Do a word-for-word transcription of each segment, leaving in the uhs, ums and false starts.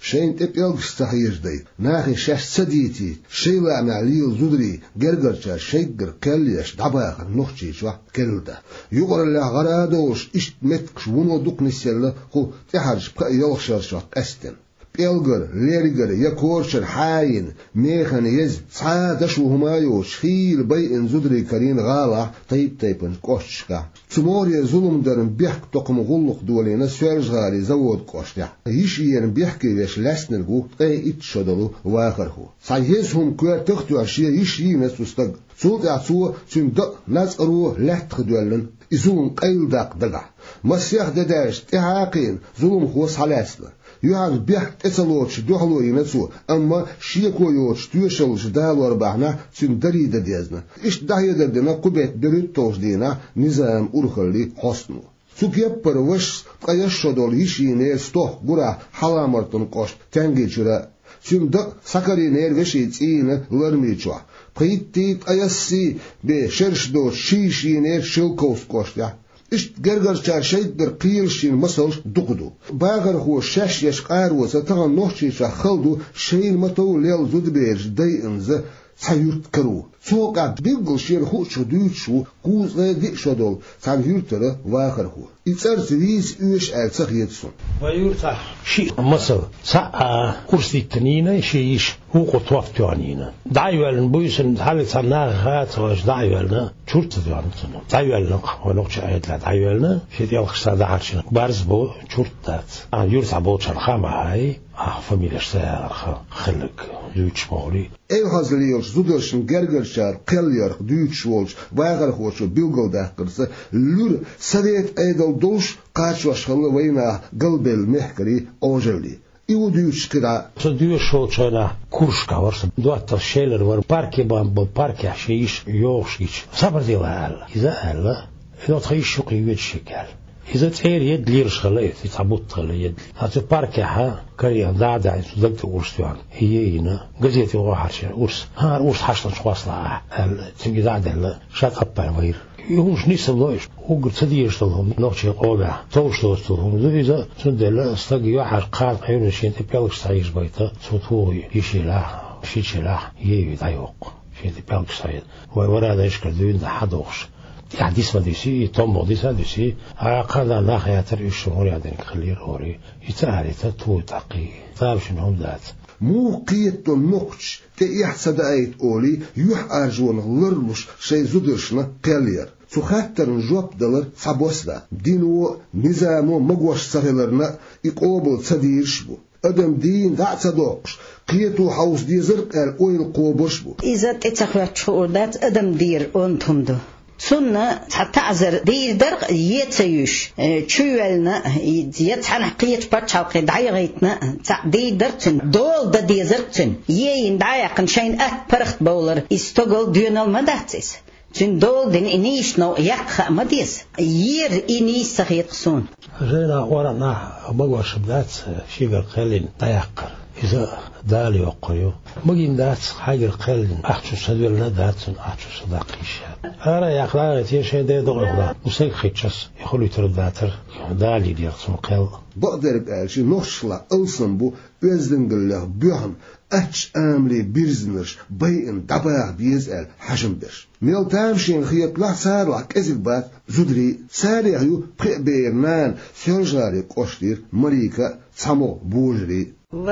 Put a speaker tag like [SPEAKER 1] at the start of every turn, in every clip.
[SPEAKER 1] شين تبيل صحيح داي ناخي شاش سديتي شيلا معليل زودري جرجر شيجر كليش دباغ نوخشي شوا كلده يقول الله غرادوش إشت متكش ونو دوك نسيلا خو تحرش بقى يلخشر شوا أستن بيلجر ليرجر يكورشر حاين ميخن يز صادش وهمايوش خيل بيئن زودري كرين غالا طيب طيبن كوشكا تموري ظلم درن بيحك تقم غلق دولينا سوارج غالي زود كوشتا يشيين بيحكي ويش لسنرغو اي اتشدلو واخرهو صحيحهم كوار تختو عشية يشيين سوستق سوط اعصو سن دق ناس اروه لحت خدولن ازون قيل داق دقع مسيح دداش تحاقين ظلم خوص حلاسنا يوحنا بيحك اتسالوش دوحلو ينسو اما شيكو يوش تيوشلوش دالور بحنا سن دريد ديزنا اش داهي دردنا قبيت بريد توش دينا نظام ارخلي حسنو سوكيب پروش قيش شدول يشيني ستوح قرا حلامرتن قوش تنگي چرا سن دق سكري نير وشي تسين لرمي چوا قيتيت قيسي بي شرش دو شيشي نير شلكوس قوش يا إشت جرجر شار شيء در قيل شين مسل دقدو باغر هو شاش يشقار وستغن نوشي شخلدو شين متو ليل زود بيرج داي انزا سايورت كرو سوقع بيقل شير خوش دوتشو قوز غيدي شدول سايورتر واخر هو يتصار سريس ايش آلسخ يدسون
[SPEAKER 2] ويورتا شيء مسل ساعة كرسي التنينة شيش هو قطوف توانينا دعيوالن بويسن حالة صناغ غات واش دعيوالنا شورت توانينا دعيوالنا ونقش آيات لا دعيوالنا شيء يالخصا دعارشنا بارز بو شورت دات يورتا بو تشرخامة هاي اه فاميليش ساعة خلق دوتش مولي
[SPEAKER 1] ايو هازليوش زودرشن جرجرشار قلير دوتش وولش واغر خوشو بيلغو داقرسا لور سريت ايدل دوش قاش وشخل وينا قلبل محكري اوجلي ايو دوتش كدا
[SPEAKER 2] دوش وولشانا كورشكا ورس دوات شيلر ور باركي بام بو باركي حشيش يوشيش صبر ديلا هلا اذا هلا اذا تخيش شوقي ويد شكال إذا تير يد ليرش خليه تتعبط خليه يد هاتو باركها كريه دادا صدقت ورستوان هي هنا قزيتي واحد شيء ورس ها ورس حشل شواص لا تبي دادا شات أبا وير يهوش نيس اللوش هو قلت تديش لهم نوشي قولا توش توستهم إذا سندلا استقي واحد قاد عيون شين تبيلك سعيش بيتا صوتو يشيله شيشيله يي دايوق شين تبيلك سعيد ورا هذا يشكل دوين ده حدوش يحدث مدرسي توم مدرسة مدرسي عقدا لا خياتر يشمر يعني خليه هوري يتعالي تتو تقي طاب شنهم ذات
[SPEAKER 1] مو قيت النقش تيحسد ايت اولي يح ارجون لرمش شي زودرشنا قلير سخاتر نجوب دلر صبوسدا دينو نظامو مغوش سرلرنا يقوبل صديرش بو ادم دين دع صدوقش قيتو حوس دي زرق اويل قوبش بو
[SPEAKER 3] اذا تتخلت شعورات ادم دير انتم دو سنة تعذر دي درق يتسيوش تشوالنا يتحن قيت باتشاوقي دعيغيتنا دي درتن دول دا دي زرتن يين دعيقن شين ات برخت بولر استغل ديونال مداتس تن دول دين انيش نو يقخ مديس يير انيش سخيقسون
[SPEAKER 2] جينا ورانا بغوش بدات شيغر قلين دايقر إذا دالي وقريو مجين دات حاجة قلن أحشو سدولنا داتن أحشو صداقيشات أرى يا أخلاق تيشي دي دغلا وسيق خيتشس يخلو يترداتر دالي ديرتم قل
[SPEAKER 1] بقدر بقالشي نوشلا ألسن بو بيزدنقله بيهم أتش آمري بيرزنرش بيئن دباغ بيزقل حجم برش ميل تامشين خيط لا سارع كذب بات زدري سارع يو بقى بيرنان سيرجاري قوشتير مريكا سامو بوجري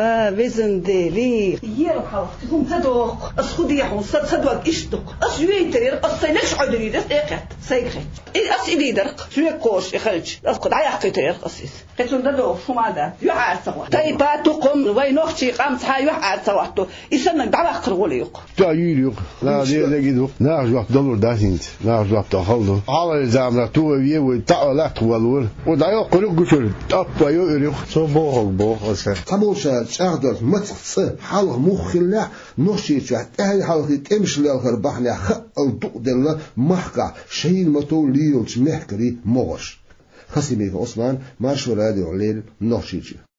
[SPEAKER 3] ووزن ديري
[SPEAKER 4] يرحل تكون تدوق أسخدي حون صدق إشتق أسويتر أصينش عدري ده سيقت سيقت أس إلي درق سوي قوش يخرج أسقط عيا قيتر قصيص قتلون تدوق شو ماذا يحال سوا طيب تقوم وين أختي قامت هاي يحال سواتو يسمى دعوة قرولي يق
[SPEAKER 5] تعيل يق لا دي لا جدو نعرف وقت دولار داسينت نعرف وقت خلده على الزامرة تو ويه وتعالى تقولون ودعوة قرق قشر أبا يقرق سو بوه بوه أسر
[SPEAKER 1] شاهدر متخص حاله مخلع نوشي شات أهل حاله تمشي للخر بحنا خ الضوء دلنا محكع شيء متو ليلش محكري موش خسيمي عثمان مارشو راديو ليل نوشيجي